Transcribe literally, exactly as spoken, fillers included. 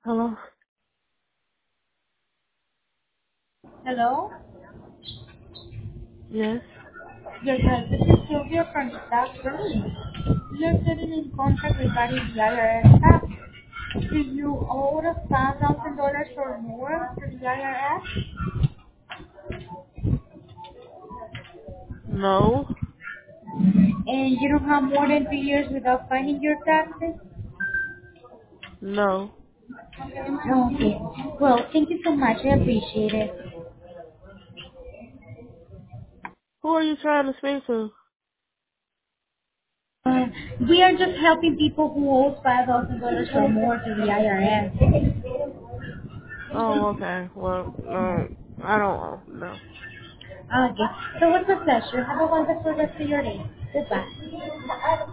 Hello? Hello? Yes? Yes, sir. This is Sylvia from Staff Service. We are getting in contact regarding the I R S tax. Do you owe us five thousand dollars or more to the I R S? No? And you don't have more than three years without filing your taxes? No. Okay. Well, thank you so much. I appreciate it. Who are you trying to speak to? Uh, we are just helping people who owe five thousand dollars or more to the I R S. Oh, okay. Well, no, I don't know. Okay. So it was a pleasure. Have a wonderful rest of your day. Goodbye.